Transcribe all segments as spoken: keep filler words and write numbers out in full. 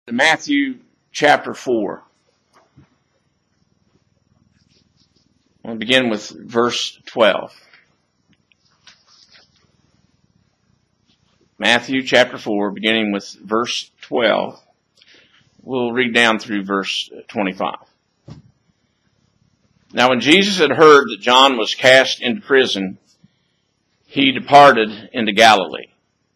Matthew chapter four. We'll begin with verse twelve. Matthew chapter four, beginning with verse twelve. We'll read down through verse twenty-five. Now when Jesus had heard that John was cast into prison, he departed into Galilee.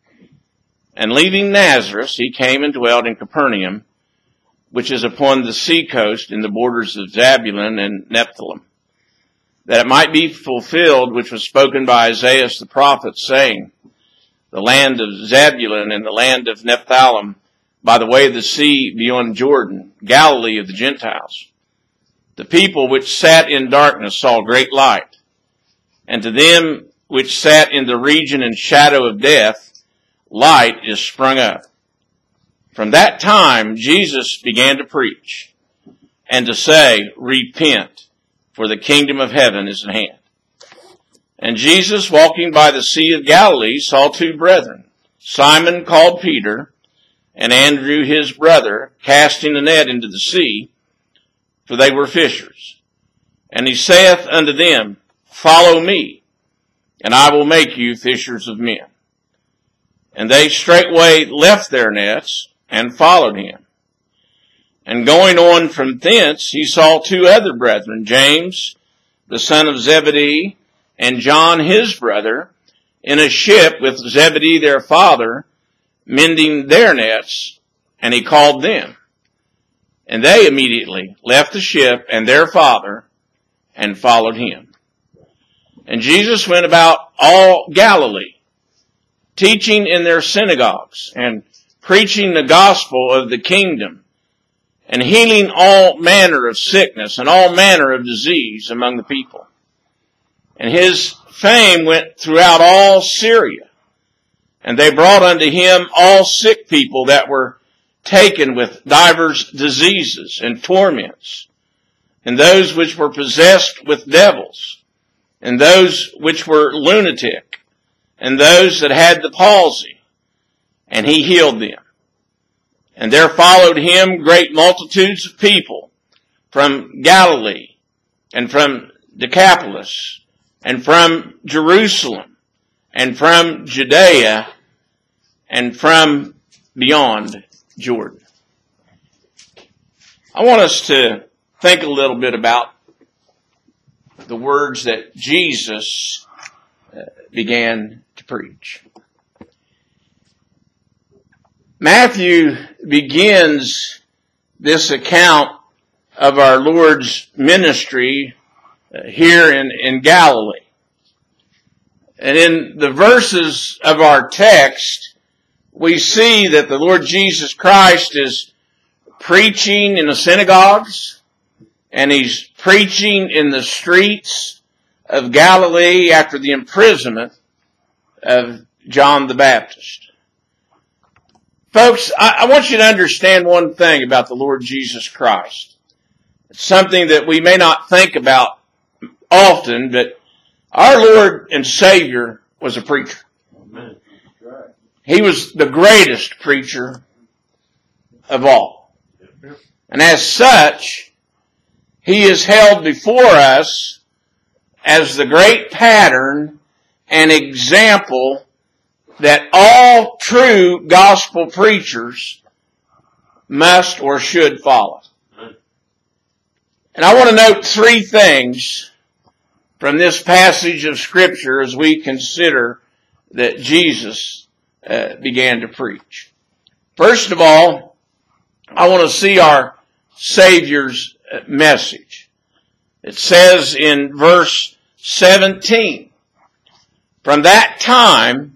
And leaving Nazareth, he came and dwelt in Capernaum, which is upon the sea coast in the borders of Zebulun and Nephthalim, that it might be fulfilled which was spoken by Isaiah the prophet, saying, the land of Zebulun and the land of Nephthalim, by the way of the sea beyond Jordan, Galilee of the Gentiles. The people which sat in darkness saw great light, and to them which sat in the region and shadow of death, light is sprung up. From that time, Jesus began to preach and to say, repent, for the kingdom of heaven is at hand. And Jesus, walking by the Sea of Galilee, saw two brethren, Simon called Peter, and Andrew his brother, casting a net into the sea, for they were fishers. And he saith unto them, follow me, and I will make you fishers of men. And they straightway left their nets and followed him. And going on from thence, he saw two other brethren, James, the son of Zebedee, and John his brother, in a ship with Zebedee their father, mending their nets, and he called them. And they immediately left the ship and their father, and followed him. And Jesus went about all Galilee, teaching in their synagogues, and preaching the gospel of the kingdom, and healing all manner of sickness and all manner of disease among the people. And his fame went throughout all Syria, and they brought unto him all sick people that were taken with divers diseases and torments, and those which were possessed with devils, and those which were lunatic, and those that had the palsy, and he healed them. And there followed him great multitudes of people from Galilee, and from Decapolis, and from Jerusalem, and from Judea, and from beyond Jordan. I want us to think a little bit about the words that Jesus began to preach. Matthew begins this account of our Lord's ministry here in, in Galilee. And in the verses of our text, we see that the Lord Jesus Christ is preaching in the synagogues, and he's preaching in the streets of Galilee after the imprisonment of John the Baptist. Folks, I, I want you to understand one thing about the Lord Jesus Christ. It's something that we may not think about often, but our Lord and Savior was a preacher. Amen. He was the greatest preacher of all. And as such, he is held before us as the great pattern and example that all true gospel preachers must or should follow. And I want to note three things from this passage of Scripture as we consider that Jesus uh, began to preach. First of all, I want to see our Savior's message. It says in verse seventeen, from that time,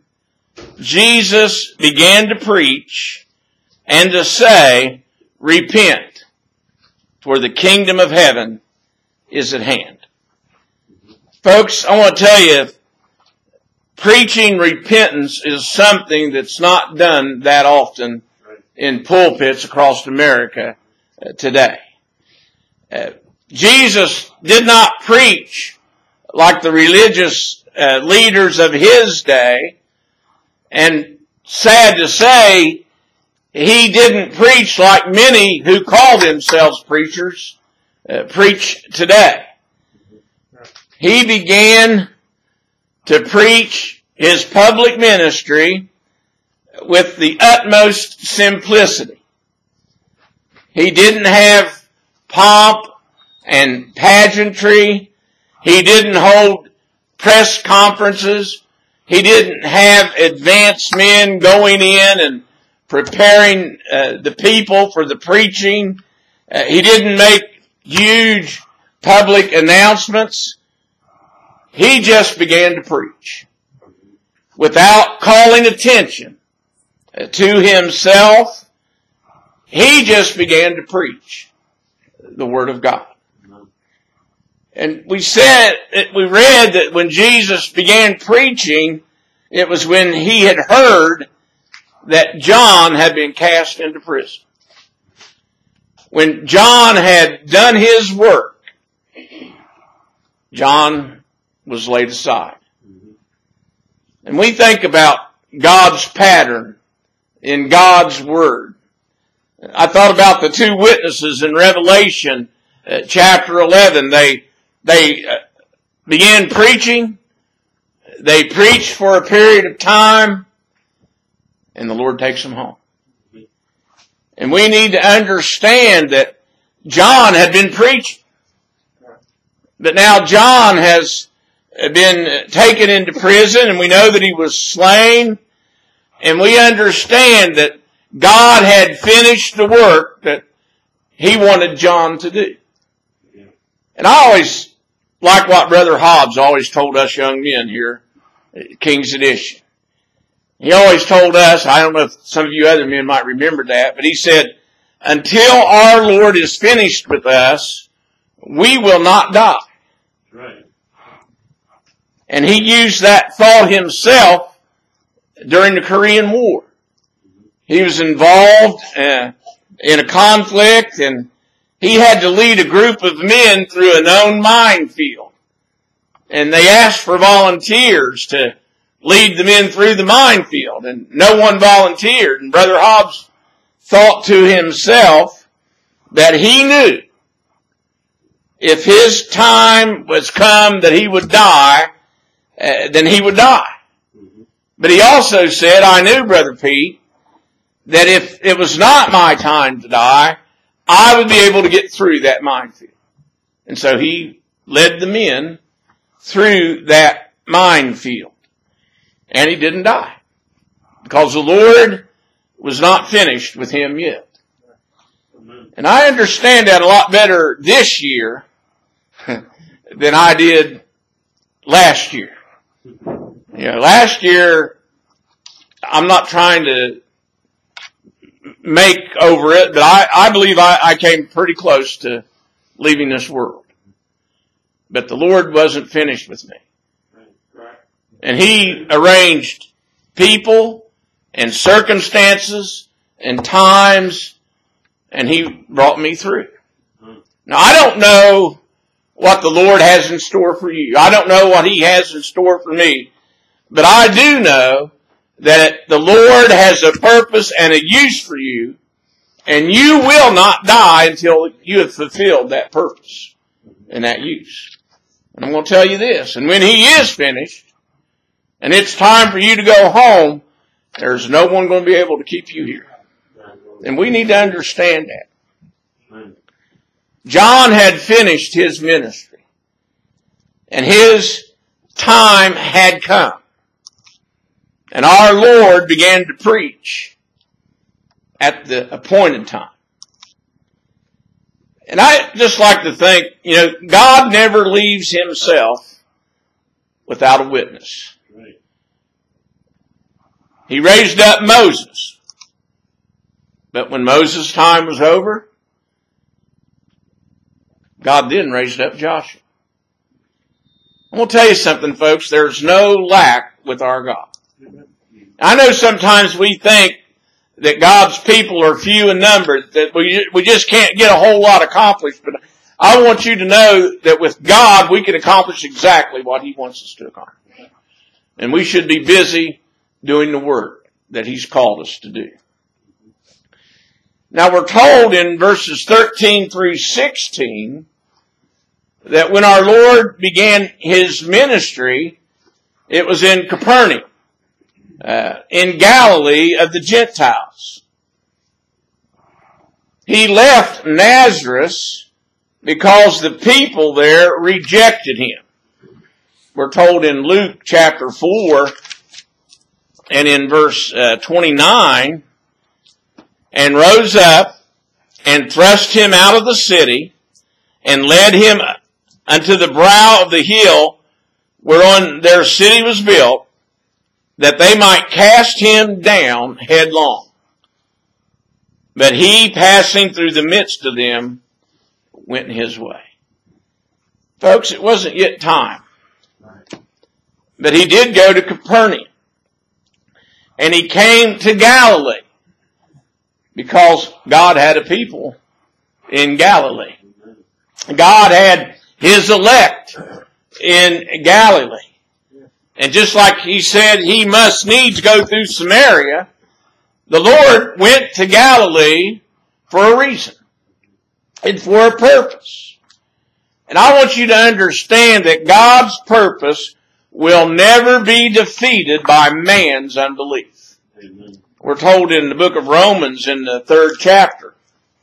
Jesus began to preach and to say, repent, for the kingdom of heaven is at hand. Folks, I want to tell you, preaching repentance is something that's not done that often in pulpits across America today. Uh, Jesus did not preach like the religious uh, leaders of his day, and sad to say, he didn't preach like many who call themselves preachers uh, preach today. He began to preach his public ministry with the utmost simplicity. He didn't have pomp and pageantry. He didn't hold press conferences. He didn't have advanced men going in and preparing uh, the people for the preaching. Uh, he didn't make huge public announcements. He just began to preach without calling attention to himself. He just began to preach the Word of God. And we said, we read that when Jesus began preaching, it was when he had heard that John had been cast into prison. When John had done his work, John was laid aside. And we think about God's pattern in God's Word. I thought about the two witnesses in Revelation uh, chapter eleven. They They uh, began preaching. They preached for a period of time, and the Lord takes them home. And we need to understand that John had been preaching. But now John has been taken into prison, and we know that he was slain. And we understand that God had finished the work that he wanted John to do. And I always like what Brother Hobbs always told us young men here at King's Edition. He always told us, I don't know if some of you other men might remember that, but he said, until our Lord is finished with us, we will not die. Right. And he used that thought himself during the Korean War. He was involved uh, in a conflict, and he had to lead a group of men through a known minefield. And they asked for volunteers to lead the men through the minefield, and no one volunteered. And Brother Hobbs thought to himself that he knew if his time was come that he would die, uh, then he would die. But he also said, I knew, Brother Pete, that if it was not my time to die, I would be able to get through that minefield. And so he led the men through that minefield. And he didn't die. Because the Lord was not finished with him yet. And I understand that a lot better this year than I did last year. You know, last year, I'm not trying to make over it, but I, I believe I, I came pretty close to leaving this world. But the Lord wasn't finished with me. And he arranged people and circumstances and times, and he brought me through. Now, I don't know what the Lord has in store for you. I don't know what he has in store for me. But I do know that the Lord has a purpose and a use for you, and you will not die until you have fulfilled that purpose and that use. And I'm going to tell you this, and when he is finished, and it's time for you to go home, there's no one going to be able to keep you here. And we need to understand that. John had finished his ministry, and his time had come. And our Lord began to preach at the appointed time. And I just like to think, you know, God never leaves himself without a witness. He raised up Moses. But when Moses' time was over, God then raised up Joshua. I'm going to tell you something, folks. There's no lack with our God. I know sometimes we think that God's people are few in number, that we we just can't get a whole lot accomplished. But I want you to know that with God, we can accomplish exactly what he wants us to accomplish. And we should be busy doing the work that he's called us to do. Now we're told in verses thirteen through sixteen that when our Lord began his ministry, it was in Capernaum, uh, in Galilee of the Gentiles. He left Nazareth because the people there rejected him. We're told in Luke chapter four and in verse uh, twenty-nine, and rose up and thrust him out of the city and led him unto the brow of the hill whereon their city was built, that they might cast him down headlong. But he, passing through the midst of them, went his way. Folks, it wasn't yet time. But he did go to Capernaum. And he came to Galilee. Because God had a people in Galilee. God had his elect in Galilee. And just like he said he must needs go through Samaria, the Lord went to Galilee for a reason and for a purpose. And I want you to understand that God's purpose will never be defeated by man's unbelief. Amen. We're told in the book of Romans in the third chapter,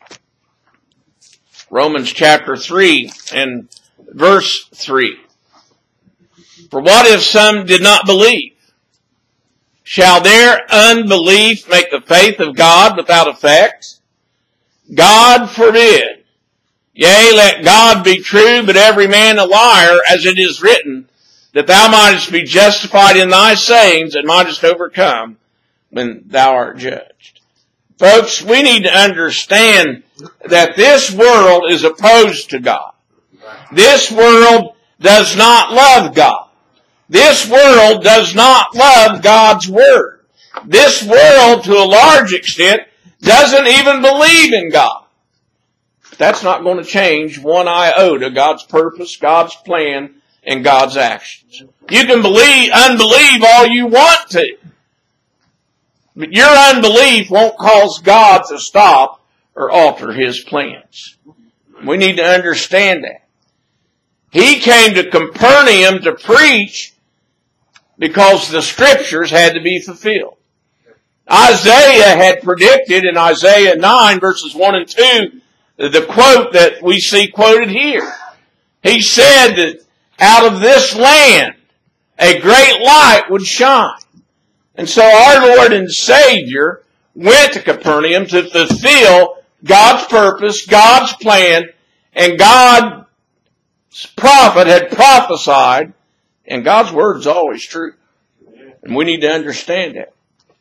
Romans chapter three and verse three. For what if some did not believe? Shall their unbelief make the faith of God without effect? God forbid. Yea, let God be true, but every man a liar, as it is written, that thou mightest be justified in thy sayings and mightest overcome when thou art judged. Folks, we need to understand that this world is opposed to God. This world does not love God. This world does not love God's Word. This world, to a large extent, doesn't even believe in God. That's not going to change one iota God's purpose, God's plan, and God's actions. You can believe, unbelieve all you want to. But your unbelief won't cause God to stop or alter His plans. We need to understand that. He came to Capernaum to preach because the Scriptures had to be fulfilled. Isaiah had predicted in Isaiah nine verses one and two the quote that we see quoted here. He said that out of this land a great light would shine. And so our Lord and Savior went to Capernaum to fulfill God's purpose, God's plan, and God's prophet had prophesied, and God's word is always true. And we need to understand that.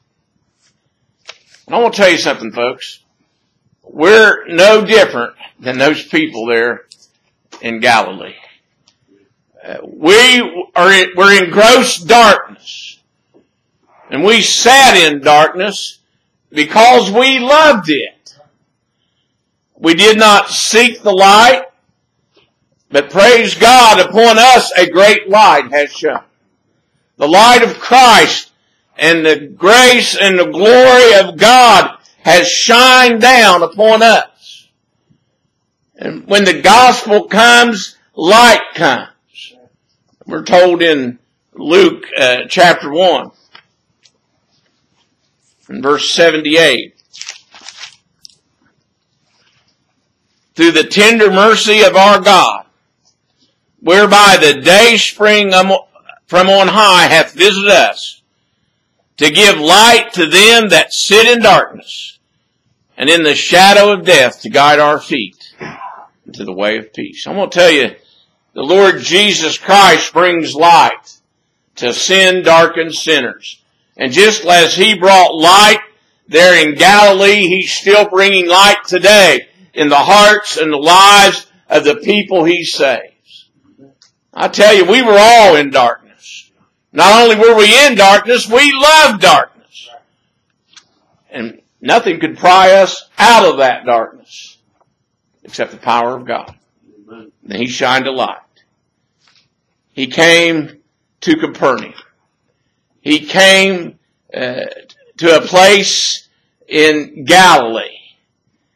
And I want to tell you something, folks. We're no different than those people there in Galilee. Uh, we are in, we're in gross darkness. And we sat in darkness because we loved it. We did not seek the light, but praise God, upon us a great light has shone. The light of Christ and the grace and the glory of God has shined down upon us. And when the gospel comes, light comes. We're told in Luke uh, chapter one, in verse seventy-eight. Through the tender mercy of our God, whereby the day spring from on high hath visited us, to give light to them that sit in darkness, and in the shadow of death to guide our feet into the way of peace. I'm going to tell you, the Lord Jesus Christ brings light to sin-darkened sinners. And just as He brought light there in Galilee, He's still bringing light today in the hearts and the lives of the people He saves. I tell you, we were all in darkness. Not only were we in darkness, we loved darkness. And nothing could pry us out of that darkness except the power of God. And He shined a light. He came to Capernaum. He came uh, to a place in Galilee.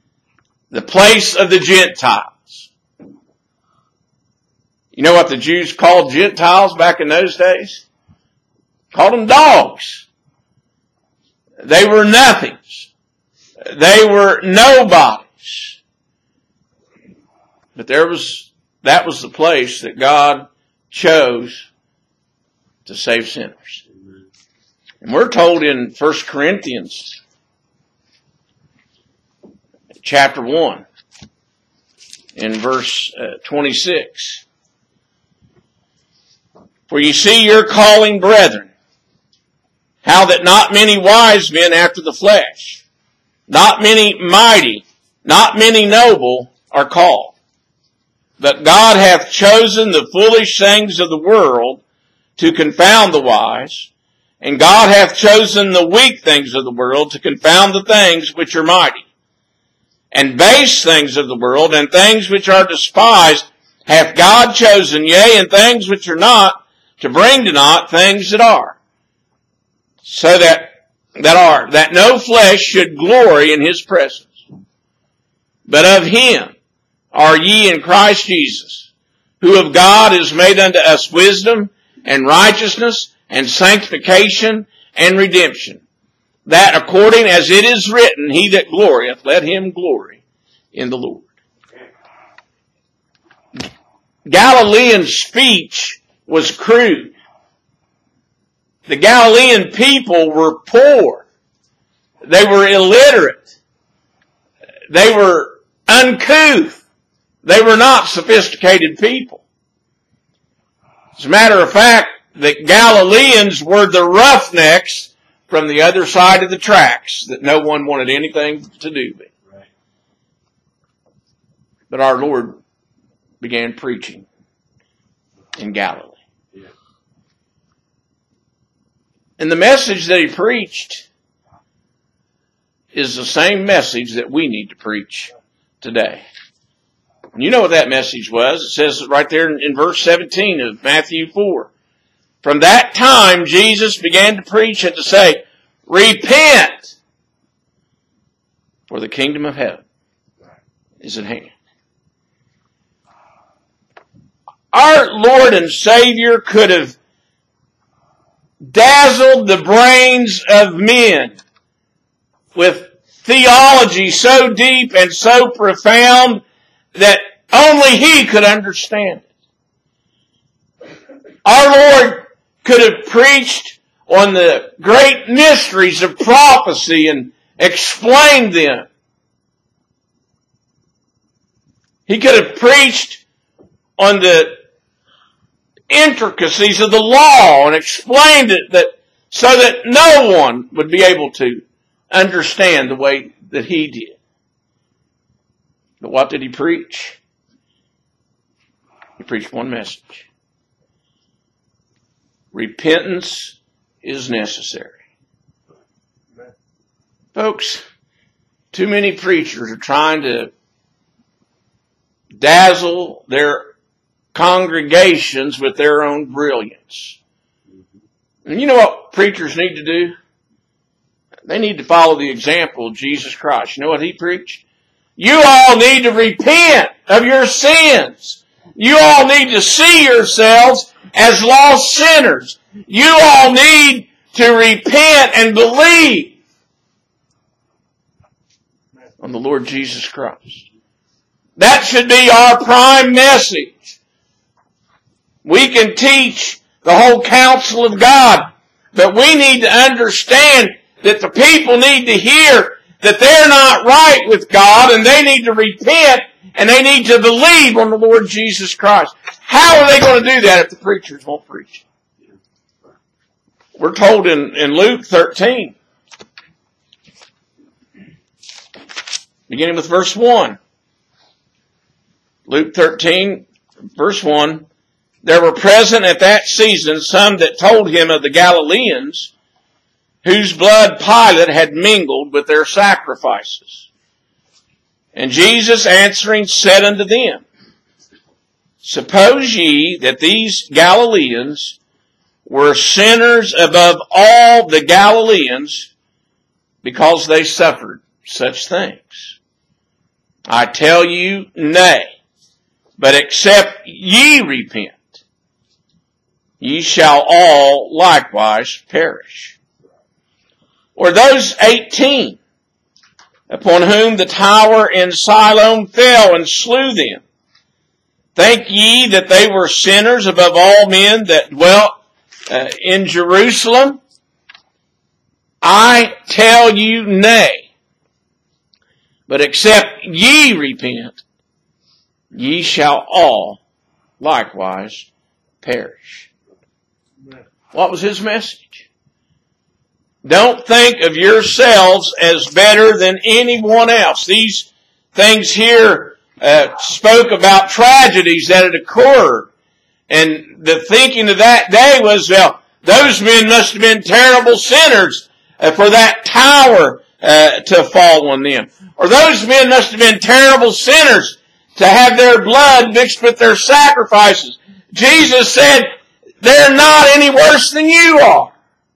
the place of the Gentiles. You know what the Jews called Gentiles back in those days? Called them dogs. They were nothings. They were nobodies. But there was, that was the place that God chose to save sinners. And we're told in First Corinthians chapter one, in verse uh, twenty-six. For you see your calling, brethren, how that not many wise men after the flesh, not many mighty, not many noble are called. But God hath chosen the foolish things of the world to confound the wise, and God hath chosen the weak things of the world to confound the things which are mighty. And base things of the world, and things which are despised, hath God chosen, yea, and things which are not, to bring to naught things that are. So that, that are, that no flesh should glory in his presence. But of him are ye in Christ Jesus, who of God is made unto us wisdom, and righteousness, and sanctification, and redemption. That according as it is written, he that glorieth, let him glory in the Lord. Galilean speech was crude. The Galilean people were poor. They were illiterate. They were uncouth. They were not sophisticated people. As a matter of fact, the Galileans were the roughnecks from the other side of the tracks that no one wanted anything to do with. Right. But our Lord began preaching in Galilee. Yeah. And the message that he preached is the same message that we need to preach today. And you know what that message was. It says right there in, in verse seventeen of Matthew four. From that time, Jesus began to preach and to say, repent, for the kingdom of heaven is at hand. Our Lord and Savior could have dazzled the brains of men with theology so deep and so profound that only He could understand it. Our Lord could have preached on the great mysteries of prophecy and explained them. He could have preached on the intricacies of the law and explained it that so that no one would be able to understand the way that he did. But what did he preach? He preached one message. Repentance is necessary. Folks, too many preachers are trying to dazzle their congregations with their own brilliance. And you know what preachers need to do? They need to follow the example of Jesus Christ. You know what he preached? You all need to repent of your sins. You all need to see yourselves as lost sinners. You all need to repent and believe on the Lord Jesus Christ. That should be our prime message. We can teach the whole counsel of God, but we need to understand that the people need to hear that they're not right with God and they need to repent and they need to believe on the Lord Jesus Christ. How are they going to do that if the preachers won't preach? We're told in, in Luke thirteen, beginning with verse one. Luke thirteen, verse one. There were present at that season some that told him of the Galileans, whose blood Pilate had mingled with their sacrifices. And Jesus answering said unto them, suppose ye that these Galileans were sinners above all the Galileans because they suffered such things? I tell you, nay. But except ye repent, ye shall all likewise perish. Or those eighteen, upon whom the tower in Siloam fell and slew them, think ye that they were sinners above all men that dwelt uh, in Jerusalem? I tell you, nay. But except ye repent, ye shall all likewise perish. What was his message? Don't think of yourselves as better than anyone else. These things here uh, spoke about tragedies that had occurred. And the thinking of that day was, well, those men must have been terrible sinners uh, for that tower uh, to fall on them. Or those men must have been terrible sinners to have their blood mixed with their sacrifices. Jesus said, they're not any worse than you are.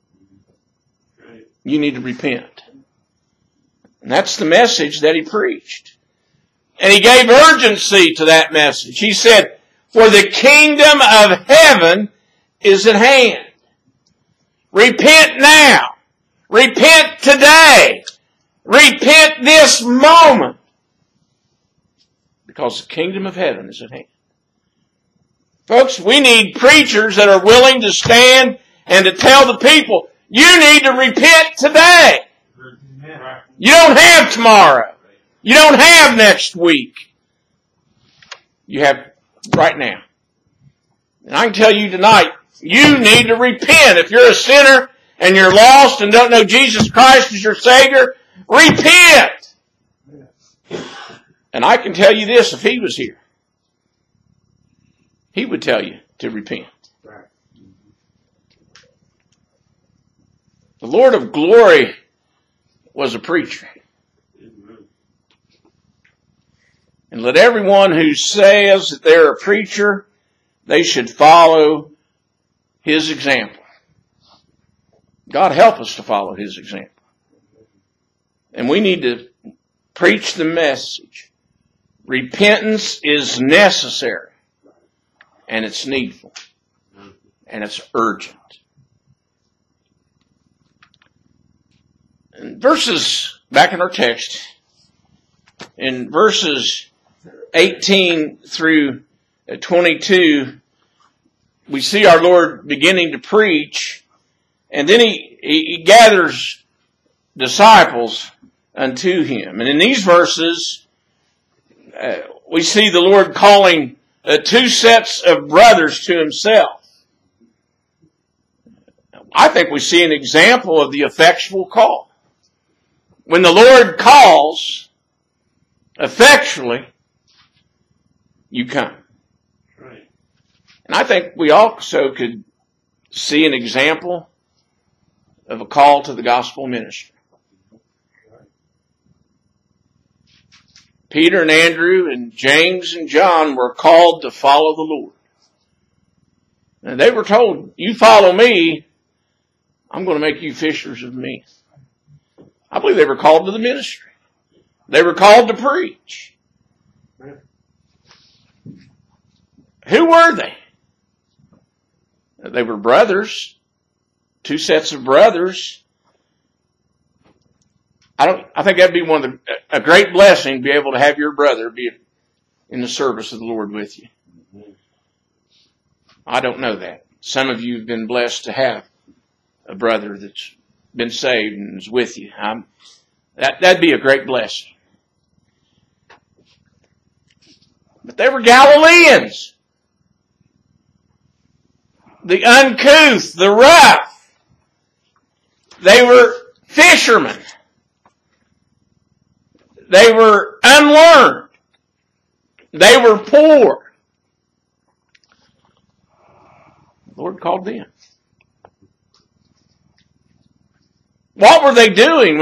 You need to repent. And that's the message that he preached. And he gave urgency to that message. He said, for the kingdom of heaven is at hand. Repent now. Repent today. Repent this moment. Because the kingdom of heaven is at hand. Folks, we need preachers that are willing to stand and to tell the people, you need to repent today. You don't have tomorrow. You don't have next week. You have right now. And I can tell you tonight, you need to repent. If you're a sinner and you're lost and don't know Jesus Christ as your Savior, repent. And I can tell you this, if he was here, he would tell you to repent. The Lord of glory was a preacher. And let everyone who says that they're a preacher, they should follow his example. God help us to follow his example. And we need to preach the message. Repentance is necessary. And it's needful. And it's urgent. In verses, back in our text, in verses eighteen through twenty-two, we see our Lord beginning to preach, and then he, he gathers disciples unto him. And in these verses, uh, we see the Lord calling uh, two sets of brothers to himself. I think we see an example of the effectual call. When the Lord calls, effectually, you come. Right. And I think we also could see an example of a call to the gospel ministry. Peter and Andrew and James and John were called to follow the Lord. And they were told, you follow me, I'm going to make you fishers of men. I believe they were called to the ministry. They were called to preach. Who were they? They were brothers. Two sets of brothers. I don't, I think that'd be one of the, a great blessing to be able to have your brother be in the service of the Lord with you. I don't know that. Some of you have been blessed to have a brother that's been saved and is with you. I'm, that, that'd be a great blessing. But they were Galileans. The uncouth, the rough. They were fishermen. They were unlearned. They were poor. The Lord called them. What were they doing